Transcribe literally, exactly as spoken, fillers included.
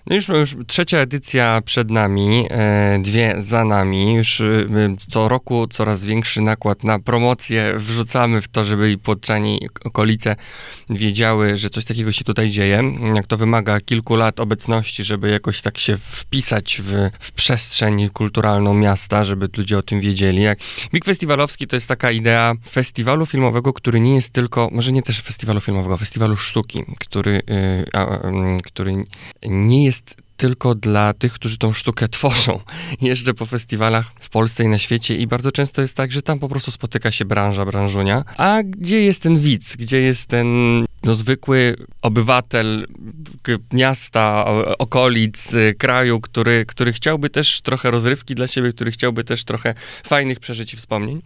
No już, już trzecia edycja przed nami, e, dwie za nami. Już e, co roku coraz większy nakład na promocję wrzucamy w to, żeby i płotczanie, i okolice wiedziały, że coś takiego się tutaj dzieje. Jak to wymaga kilku lat obecności, żeby jakoś tak się wpisać w, w przestrzeń kulturalną miasta, żeby ludzie o tym wiedzieli. Jak Week Festiwalowski to jest taka idea festiwalu filmowego, który nie jest tylko, może nie też festiwalu filmowego, festiwalu sztuki, który, y, a, a, który nie jest tylko dla tych, którzy tą sztukę tworzą. Jeżdżę po festiwalach w Polsce i na świecie i bardzo często jest tak, że tam po prostu spotyka się branża, branżunia. A gdzie jest ten widz? Gdzie jest ten no, zwykły obywatel miasta, okolic, kraju, który, który chciałby też trochę rozrywki dla siebie, który chciałby też trochę fajnych przeżyć i wspomnień?